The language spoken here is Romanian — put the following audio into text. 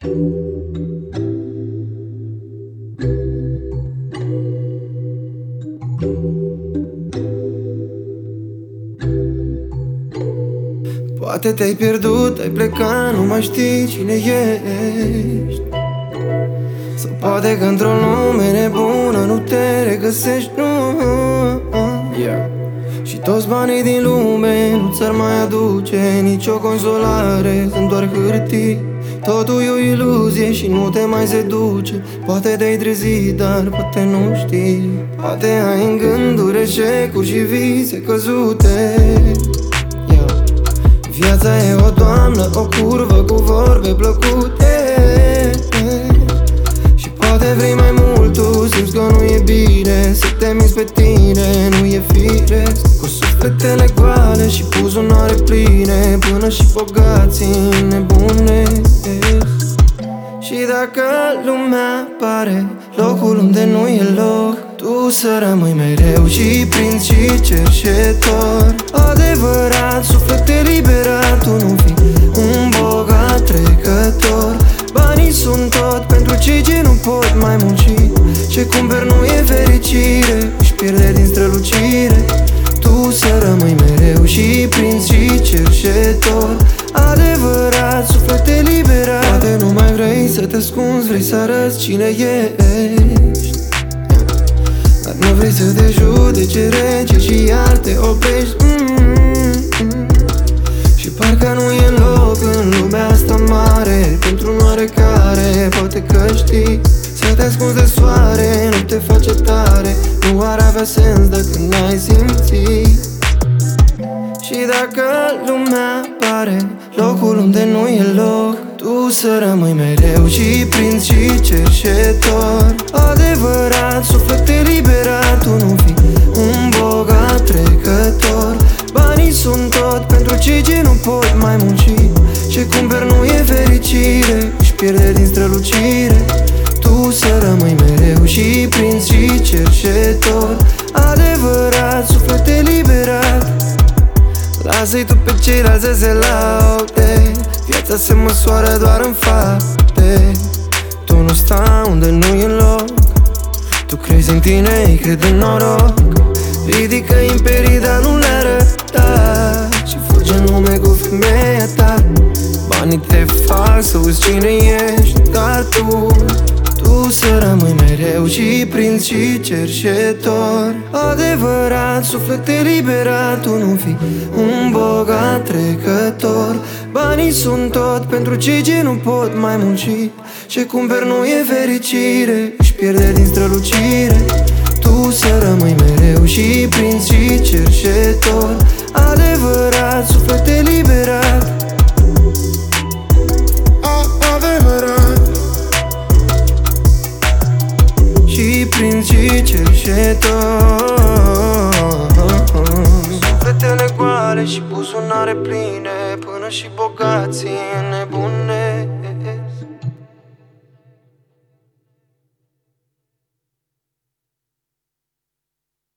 Poate te-ai pierdut, ai plecat, nu mai știi cine ești. Sau poate că într-o lume nebună nu te regăsești, nu. Și toți banii din lume nu ți-ar mai aduce nicio consolare, sunt doar hârtii. Totul e o iluzie și nu te mai seduce. Poate te-ai trezit, dar poate nu știi. Poate ai în gânduri eșecuri și vise căzute. Viața e o toamnă, o curvă cu vorbe plăcute. Și poate vrei mai mult, tu simți că nu e bine. Să te minți pe tine nu e firesc. Cu sufletele goale și buzunare pline, până și bogații nebunesc. Și dacă lumea pare locul unde nu e loc, tu să rămâi mereu și prinț și cerșetor. Adevărat, suflet eliberat, tu nu fi un bogat trecător. Banii sunt tot pentru cei ce nu pot mai munci. Ce cumperi nu e fericire, își pierde din strălucire. Tu să rămâi mereu și prinț și cerșetor. Adevărat, suflet eliberat. Poate nu mai vrei să te ascunzi, vrei să arăți cine ești. Dar nu vrei să te judece rece și iar te oprești. Și parcă nu e loc în lumea asta mare pentru un oarecare. Poate că știi, să te ascunzi de soare nu te face tare. Nu ar avea sens dacă n-ai simțit. Și dacă lumea pare locul unde nu e loc, tu să rămâi mereu și prinț și cerșetor. Adevărat, suflet eliberat, tu nu fi un bogat trecător. Banii sunt tot pentru cei ce nu pot mai munci. Ce cumperi nu e fericire, își pierde din strălucire. Tu să rămâi mereu și prinț și cerșetor. Adevărat, suflet eliberat. Lasă-i tu pe ceilalți să se laude. Viața se măsoară doar în fapte. Tu nu stai unde nu e loc. Tu crezi în tine, ei cred în noroc. Ridică imperii, dar nu le arăta. Și fugi în lume cu femeia ta. Banii te fac să uiți cine ești. Dar tu să rămâi mereu și prinț și cerșetor. Adevărat, suflet eliberat, tu nu fi un bogat trecător. Banii sunt tot pentru cei ce nu pot mai munci. Ce cumperi nu e fericire, își pierde din strălucire. Tu să rămâi mereu și prinț și cerșetor. Adevărat, suflet eliberat. Adevărat și prinț și cerșetor. Sufletele goale și buzunare pline, până și bogații nebune.